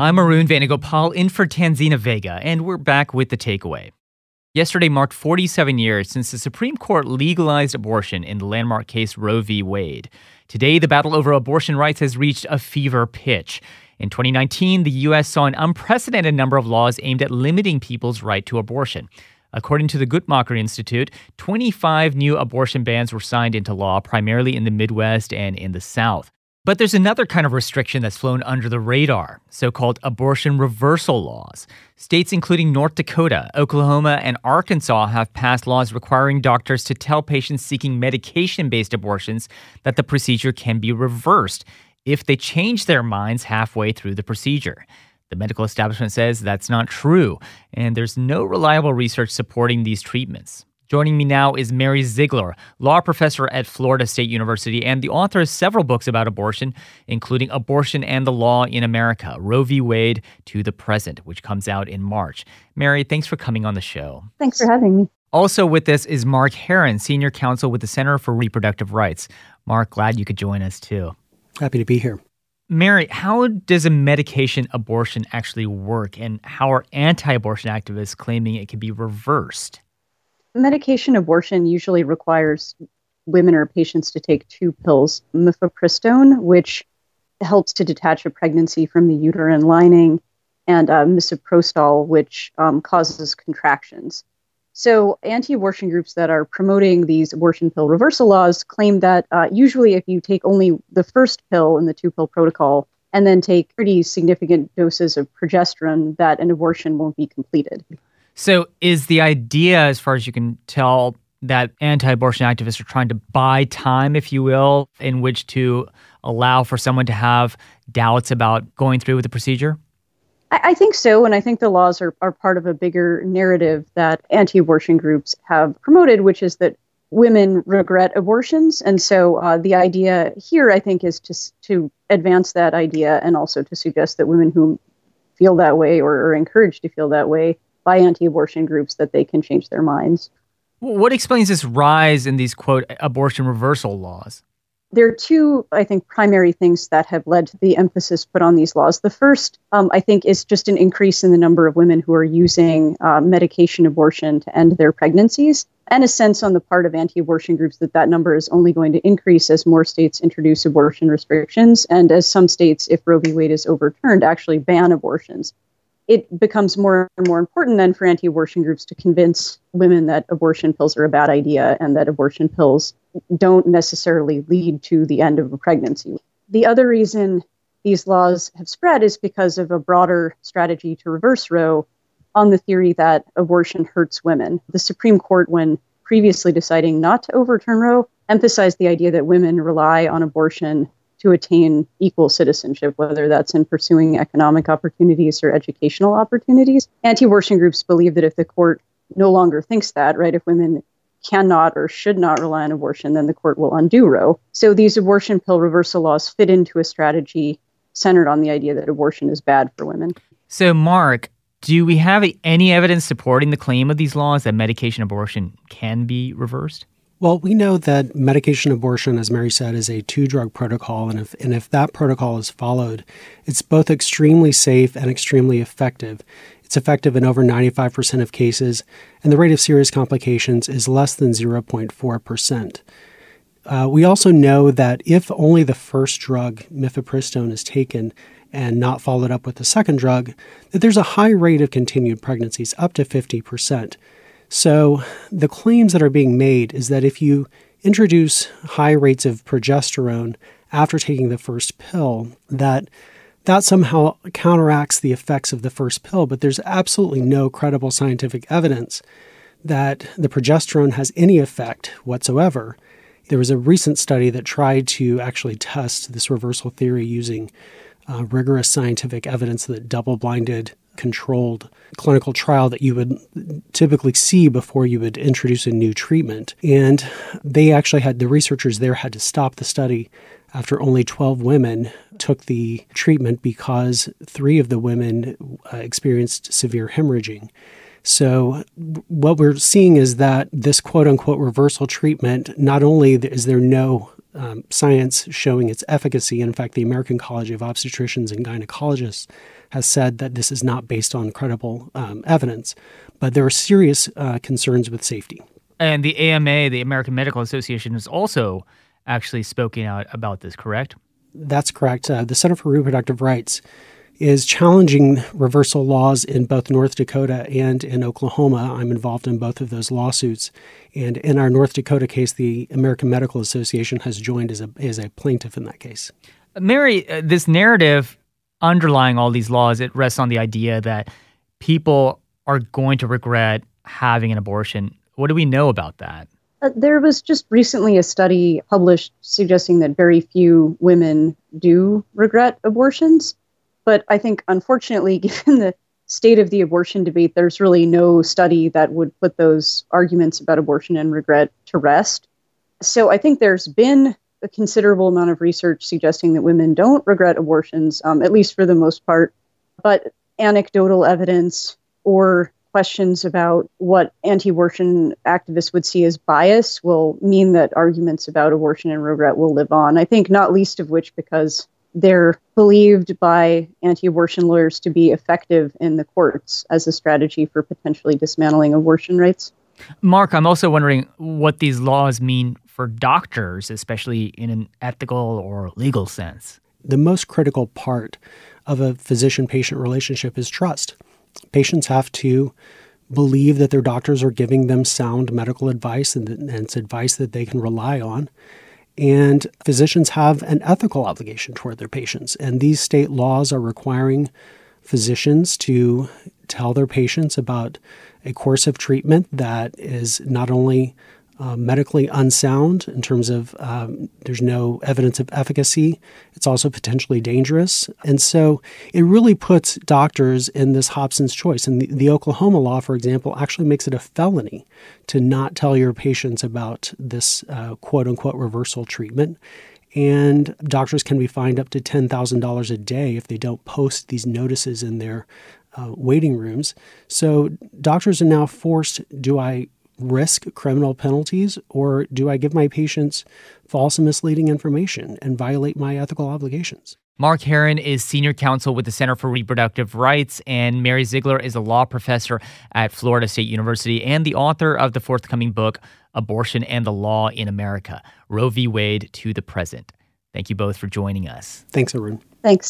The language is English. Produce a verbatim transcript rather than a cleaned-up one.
I'm Arun Venugopal in for Tanzina Vega, and we're back with the takeaway. Yesterday marked forty-seven years since the Supreme Court legalized abortion in the landmark case Roe v. Wade. Today, the battle over abortion rights has reached a fever pitch. In twenty nineteen, the U S saw an unprecedented number of laws aimed at limiting people's right to abortion. According to the Guttmacher Institute, twenty-five new abortion bans were signed into law, primarily in the Midwest and in the South. But there's another kind of restriction that's flown under the radar, so-called abortion reversal laws. States including North Dakota, Oklahoma, and Arkansas have passed laws requiring doctors to tell patients seeking medication-based abortions that the procedure can be reversed if they change their minds halfway through the procedure. The medical establishment says that's not true, and there's no reliable research supporting these treatments. Joining me now is Mary Ziegler, law professor at Florida State University and the author of several books about abortion, including Abortion and the Law in America, Roe v. Wade to the Present, which comes out in March. Mary, thanks for coming on the show. Thanks for having me. Also with us is Mark Heron, senior counsel with the Center for Reproductive Rights. Mark, glad you could join us too. Happy to be here. Mary, how does a medication abortion actually work, and how are anti-abortion activists claiming it can be reversed? Medication abortion usually requires women or patients to take two pills, mifepristone, which helps to detach a pregnancy from the uterine lining, and uh, misoprostol, which um, causes contractions. So anti-abortion groups that are promoting these abortion pill reversal laws claim that uh, usually if you take only the first pill in the two-pill protocol and then take pretty significant doses of progesterone, that an abortion won't be completed. So is the idea, as far as you can tell, that anti-abortion activists are trying to buy time, if you will, in which to allow for someone to have doubts about going through with the procedure? I, I think so, and I think the laws are, are part of a bigger narrative that anti-abortion groups have promoted, which is that women regret abortions. And so uh, the idea here, I think, is to, to advance that idea and also to suggest that women who feel that way or are encouraged to feel that way by anti-abortion groups, that they can change their minds. What explains this rise in these, quote, abortion reversal laws? There are two, I think, primary things that have led to the emphasis put on these laws. The first, um, I think, is just an increase in the number of women who are using uh, medication abortion to end their pregnancies, and a sense on the part of anti-abortion groups that that number is only going to increase as more states introduce abortion restrictions, and as some states, if Roe v. Wade is overturned, actually ban abortions. It becomes more and more important then for anti-abortion groups to convince women that abortion pills are a bad idea and that abortion pills don't necessarily lead to the end of a pregnancy. The other reason these laws have spread is because of a broader strategy to reverse Roe on the theory that abortion hurts women. The Supreme Court, when previously deciding not to overturn Roe, emphasized the idea that women rely on abortion to attain equal citizenship, whether that's in pursuing economic opportunities or educational opportunities. Anti-abortion groups believe that if the court no longer thinks that, right, if women cannot or should not rely on abortion, then the court will undo Roe. So these abortion pill reversal laws fit into a strategy centered on the idea that abortion is bad for women. So, Mark, do we have any evidence supporting the claim of these laws that medication abortion can be reversed? Well, we know that medication abortion, as Mary said, is a two-drug protocol, and if and if that protocol is followed, it's both extremely safe and extremely effective. It's effective in over ninety-five percent of cases, and the rate of serious complications is less than zero point four percent. Uh, we also know that if only the first drug, mifepristone, is taken and not followed up with the second drug, that there's a high rate of continued pregnancies, up to fifty percent. So the claims that are being made is that if you introduce high rates of progesterone after taking the first pill, that that somehow counteracts the effects of the first pill. But there's absolutely no credible scientific evidence that the progesterone has any effect whatsoever. There was a recent study that tried to actually test this reversal theory using uh, rigorous scientific evidence, that double-blinded controlled clinical trial that you would typically see before you would introduce a new treatment. And they actually had, the researchers there had to stop the study after only twelve women took the treatment because three of the women uh, experienced severe hemorrhaging. So what we're seeing is that this quote-unquote reversal treatment, not only is there no um, science showing its efficacy, in fact, the American College of Obstetricians and Gynecologists has said that this is not based on credible um, evidence, but there are serious uh, concerns with safety. And the A M A, the American Medical Association, has also actually spoken out about this, correct? That's correct. Uh, the Center for Reproductive Rights is challenging reversal laws in both North Dakota and in Oklahoma. I'm involved in both of those lawsuits. And in our North Dakota case, the American Medical Association has joined as a, as a plaintiff in that case. Mary, uh, this narrative underlying all these laws, it rests on the idea that people are going to regret having an abortion. What do we know about that? Uh, there was just recently a study published suggesting that very few women do regret abortions. But I think, unfortunately, given the state of the abortion debate, there's really no study that would put those arguments about abortion and regret to rest. So I think there's been a considerable amount of research suggesting that women don't regret abortions, um, at least for the most part. But anecdotal evidence or questions about what anti-abortion activists would see as bias will mean that arguments about abortion and regret will live on. I think not least of which because they're believed by anti-abortion lawyers to be effective in the courts as a strategy for potentially dismantling abortion rights. Mark, I'm also wondering what these laws mean for doctors, especially in an ethical or legal sense. The most critical part of a physician-patient relationship is trust. Patients have to believe that their doctors are giving them sound medical advice and, and it's advice that they can rely on. And physicians have an ethical obligation toward their patients. And these state laws are requiring physicians to tell their patients about a course of treatment that is not only uh, medically unsound in terms of um, there's no evidence of efficacy, it's also potentially dangerous. And so it really puts doctors in this Hobson's choice. And the, the Oklahoma law, for example, actually makes it a felony to not tell your patients about this uh, quote-unquote reversal treatment. And doctors can be fined up to ten thousand dollars a day if they don't post these notices in their uh, waiting rooms. So doctors are now forced, do I risk criminal penalties or do I give my patients false and misleading information and violate my ethical obligations? Mark Heron is senior counsel with the Center for Reproductive Rights, and Mary Ziegler is a law professor at Florida State University and the author of the forthcoming book, Abortion and the Law in America, Roe v. Wade to the Present. Thank you both for joining us. Thanks, Arun. Thanks.